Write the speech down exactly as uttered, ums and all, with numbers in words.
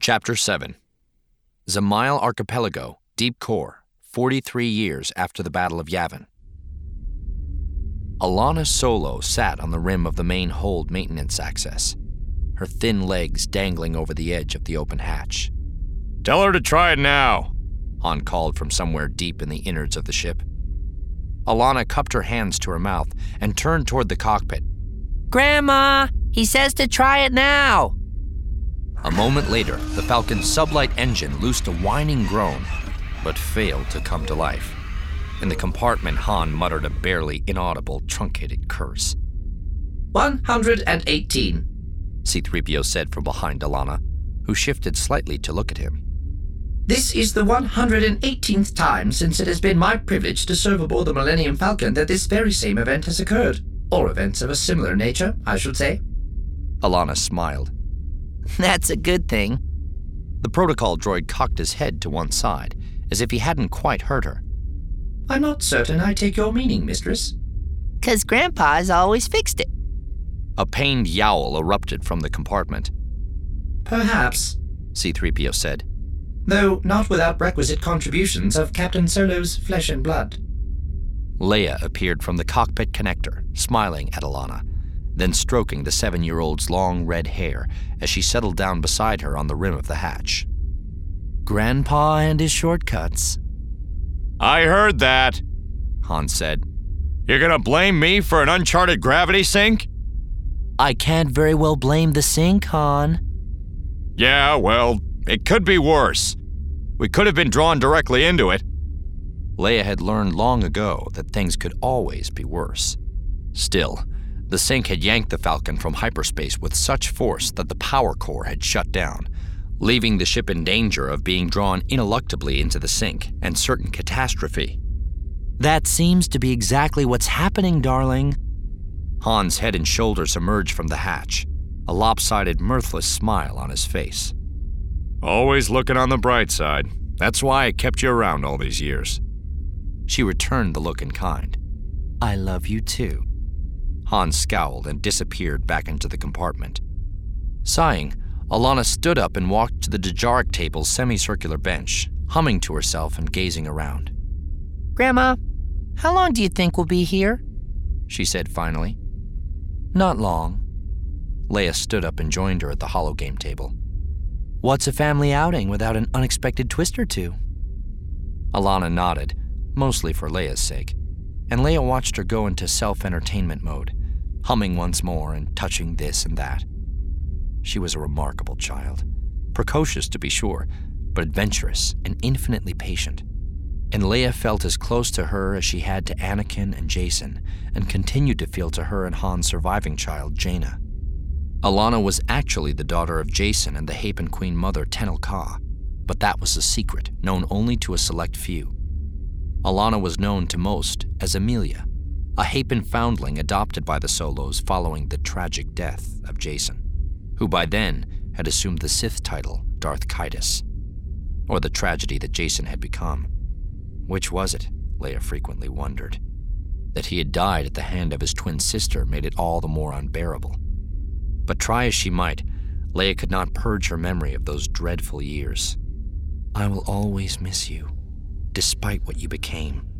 Chapter seven. Zamile Archipelago, Deep Core, forty-three years after the Battle of Yavin. Allana Solo sat on the rim of the main hold maintenance access, her thin legs dangling over the edge of the open hatch. "Tell her to try it now," Han called from somewhere deep in the innards of the ship. Allana cupped her hands to her mouth and turned toward the cockpit. "Grandma, he says to try it now." A moment later, the Falcon's sublight engine loosed a whining groan, but failed to come to life. In the compartment, Han muttered a barely inaudible, truncated curse. one hundred eighteen, C three P O said from behind Allana, who shifted slightly to look at him. This is the one hundred eighteenth time since it has been my privilege to serve aboard the Millennium Falcon that this very same event has occurred. Or events of a similar nature, I should say. Allana smiled. That's a good thing. The protocol droid cocked his head to one side, as if he hadn't quite heard her. I'm not certain I take your meaning, mistress. 'Cause Grandpa's always fixed it. A pained yowl erupted from the compartment. Perhaps, C three P O said. Though not without requisite contributions of Captain Solo's flesh and blood. Leia appeared from the cockpit connector, smiling at Allana, then stroking the seven-year-old's long red hair as she settled down beside her on the rim of the hatch. Grandpa and his shortcuts. "I heard that," Han said. "You're gonna blame me for an uncharted gravity sink?" I can't very well blame the sink, Han. "Yeah, well, it could be worse. We could have been drawn directly into it." Leia had learned long ago that things could always be worse. Still, the sink had yanked the Falcon from hyperspace with such force that the power core had shut down, leaving the ship in danger of being drawn ineluctably into the sink and certain catastrophe. That seems to be exactly what's happening, darling. Han's head and shoulders emerged from the hatch, a lopsided, mirthless smile on his face. "Always looking on the bright side. That's why I kept you around all these years." She returned the look in kind. I love you too. Han scowled and disappeared back into the compartment. Sighing, Allana stood up and walked to the Dejarik table's semicircular bench, humming to herself and gazing around. Grandma, how long do you think we'll be here? She said finally. Not long. Leia stood up and joined her at the hologame table. What's a family outing without an unexpected twist or two? Allana nodded, mostly for Leia's sake, and Leia watched her go into self-entertainment mode, humming once more and touching this and that. She was a remarkable child, precocious to be sure, but adventurous and infinitely patient. And Leia felt as close to her as she had to Anakin and Jacen, and continued to feel to her and Han's surviving child, Jaina. Allana was actually the daughter of Jacen and the Hapan Queen Mother Tenel Ka, but that was a secret known only to a select few. Allana was known to most as Amelia, a Hapan foundling adopted by the Solos following the tragic death of Jacen, who by then had assumed the Sith title Darth Caedus, or the tragedy that Jacen had become. Which was it, Leia frequently wondered. That he had died at the hand of his twin sister made it all the more unbearable. But try as she might, Leia could not purge her memory of those dreadful years. I will always miss you, despite what you became,